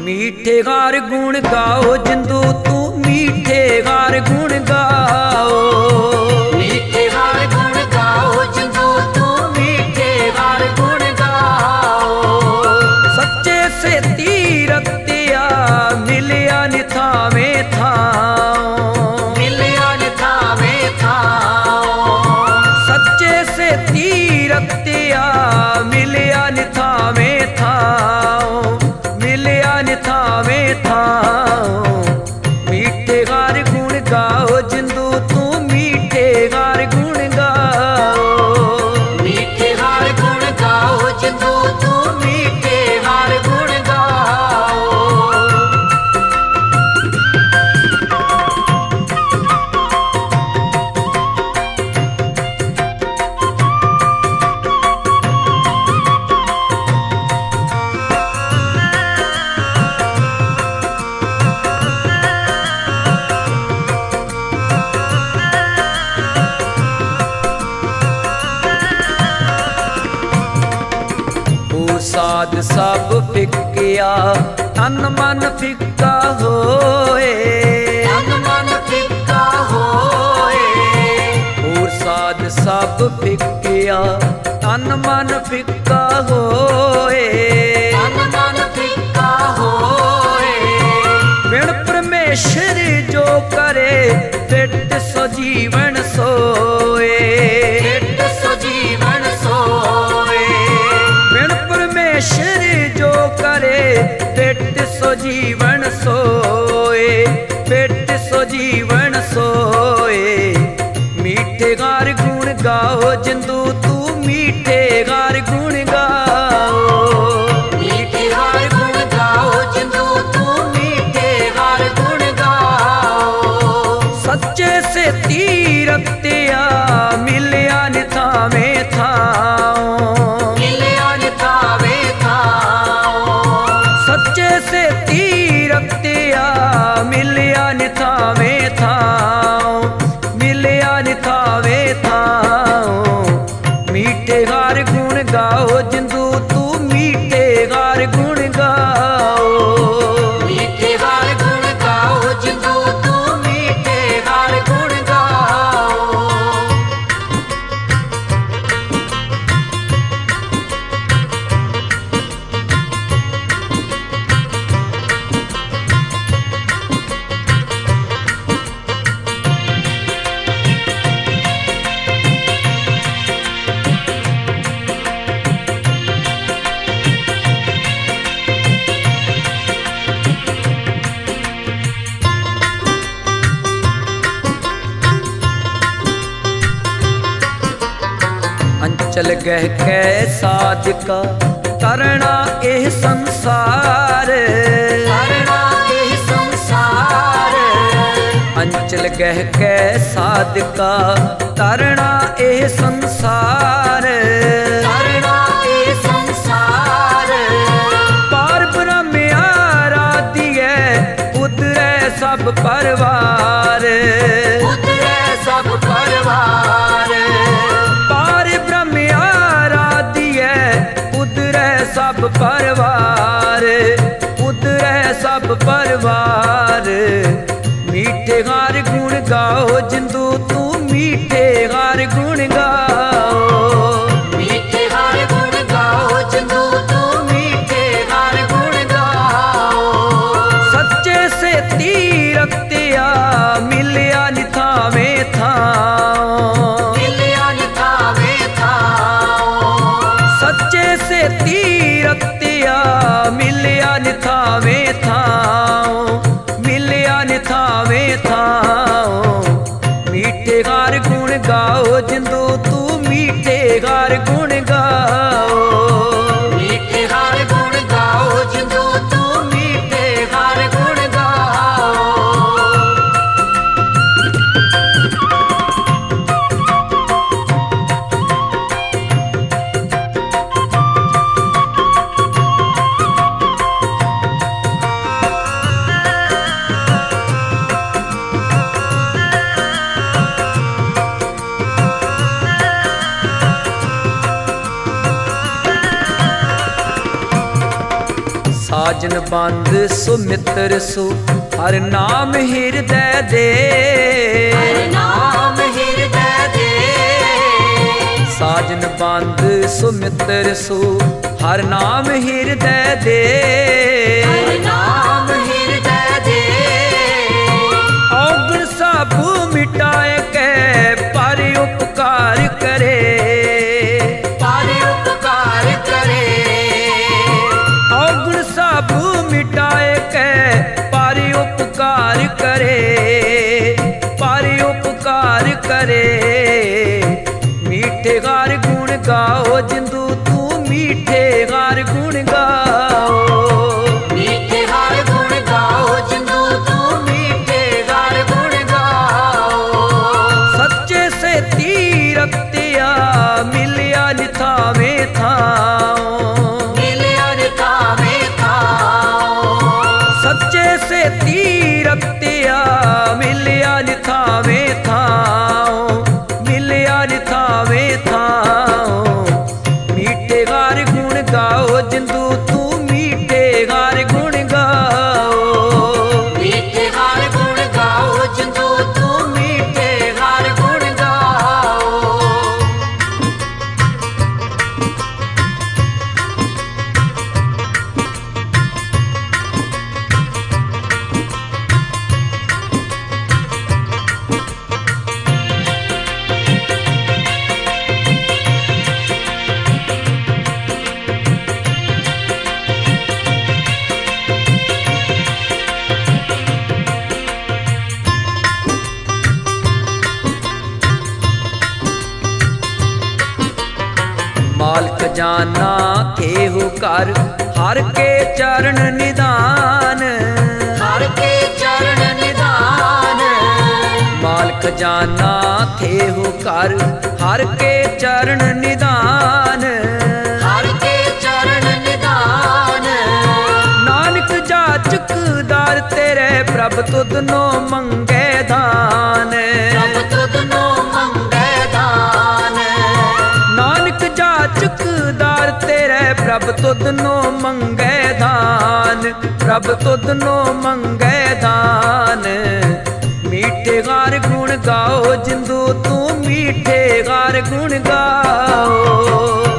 मीठे गार गुण गाओ जिंदू तू मीठे गार गुण गाओ। मीठे गार गुण गाओ जिंदू तू मीठे गार गुण गाओ। सच्चे से तीरथ दिया मिलिया निथावे थाओ। मिलिया निथावे थाओ। सच्चे से तीरथ दिया मिलिया निथावे थाओ। मिलिया निथावे थाओ। मीठे गार गुण गाओ जिंदू तू मीठे गार गुण गाओ। मीठे गार गुण गाओ जिंदू तू मीठे गार गुण गाओ। साध सब फिक्किया तन मन फिक्का होए। तन मन फिक्का होए। और साध सब फिक्किया तन मन फिक्का होए। तन मन फिक्का होए। बिन परमेश्वर जो करे फिट सजीवन सोए। फिट सजीवन सोए। बिन परमेश्वर जो करे फिट सजीवन सोए। फिट सजीवन सोए। मीठे गार गुण गाओ जिंदू तू मीठे गार गुण गाओ। मीठे गार गुण गाओ जिंदू तू मीठे गार गुण गाओ। सच्चे से तीरथ दिया मिलिया निथावे थाओ। मिलिया निथावे थाओ। सच्चे से तीरथ दिया मिलिया निथावे थाओ। मिलिया निथावे थाओ। मीठे गार गुण गाओ जिंदू तू मीठे गार गुण गाओ। मीठे गार गुण गाओ जिंदू तू मीठे गार गुण गाओ। अंचल गह कै साधका करना एह संसार। करना एह संसार। अंचल गह कै साधका करना एह संसार। करना एह संसार। पार ब्रह्म आराधिए उतरै सब परवार। उतरै सब परवार। पार ब्रह्म आराधिए उतरै सब परवार। उतरै सब परवार। मीठे गार गुण गाओ जिंदू तू मीठे गार गुण गाओ। मीठे गार गुण गाओ जिंदू तू मीठे गार गुण गाओ। सच्चे से तीरथ दिया मिलिया निथावे थाओ। मिलिया निथावे थाओ। सच्चे से तीरथ दिया मिलिया निथावे थाओ। मिलिया निथावे थाओ। मीठे गार गुण गाओ जिंदू तू ਸਾਜਨ ਬੰਦ ਸੁਮਿੱਤਰ ਸੋ ਹਰ ਨਾਮ ਹਿਰਦੈ ਦੇ ਹਰ ਨਾਮ ਹਿਰਦੈ ਦੇ ਸਾਜਨ ਬੰਦ ਸੁਮਿੱਤਰ ਸੋ ਹਰ ਨਾਮ ਹਿਰਦੈ ਦੇ ਹਰ ਨਾਮ ਹਿਰਦੈ ਦੇ ਔਗਣ ਸਭ ਮਿਟਾਏ ਕੈ ਪਰ ਉਪਕਾਰ ਕਰੇ ਪਰ ਉਪਕਾਰ ਕਰੇ ਔਗਣ ਸਭ ਮਿਟਾਏ ਕੈ ਪਰ ਉਪਕਾਰ ਕਰੇ ਪਰ ਉਪਕਾਰ ਕਰੇ ਮੀਠੇ ਗਾਰ ਗੁਣ ਗਾਓ ਜਿੰਦੂ ਤੂੰ ਮੀਠੇ ਗਾਰ ਗੁਣ ਗਾਓ ਮੀਠੇ ਹਰ ਗੁਣ ਗਾਓ ਜਿੰਦੂ ਤੂੰ ਮੀਠੇ ਹਰ ਗੁਣ ਗਾਓ ਸੱਚੇ ਸੇ ਤੀਰਤਿਆ ਮਿਲਿਆ ਨਿਥਾਵੇਂ ਥਾਂ ਮਿਲਿਆ ਨਿਥਾਵੇਂ ਥਾਂ ਸੱਚੇ ਸੇ ਤੀਰਤਿਆ ਮਿਲਿਆ ਨਿਥਾਵੇਂ ਥਾਂ ਮਿਲਿਆ ਨਿਥਾਵੇਂ ਥਾਂ ਮੀਠੇ ਗਾਰ ਗੁਣ ਗਾਓ ਜਿੰਦੂ ਤੂੰ ਮੀਠੇ ਗਾਰ ਗੁਣ ਗਾਓ ਮੀਠੇ ਹਰ ਗੁਣ ਗਾਓ ਜਿੰਦੂ ਤੂੰ ਮੀਠੇ ਹਰ ਗੁਣ ਗਾਓ ਮਾਲਕ ਜਾਨਾ ਕੇਹੂ ਕਰ ਹਰ ਕੇ ਚਰਨ ਨਿਧਾਨ ਹਰ ਕੇ ਚਰਨ ਨਿਧਾਨ ਮਾਲਕ ਜਾਨਾ ਕੇਹੂ ਕਰ ਹਰ ਕੇ ਚਰਨ ਨਿਧਾਨ ਹਰ ਕੇ ਚਰਨ ਨਿਧਾਨ ਨਾਨਕ ਜਾਚਕਦਾਰ ਤੇਰੇ ਪ੍ਰਭ ਤੁਧ ਨੋ ਮੰਗੇ ਦਾਨ ਪ੍ਰਭ ਤੁਧ ਨੋ ਮੰਗੈ ਦਾਨ ਨਾਨਕ ਜਾਚਕਦਾਰ ਤੇਰੇ ਪ੍ਰਭ ਤੁਧ ਨੋ ਮੰਗੇ ਦਾਨ ਪ੍ਰਭ ਤੁਧ ਨੋ ਮੰਗੇ ਦਾਨ ਮੀਠੇ ਗਾਰ ਗੁਣ ਗਾਓ ਜਿੰਦੂ ਤੂੰ ਮੀਠੇ ਗਾਰ ਗੁਣ ਗਾਓ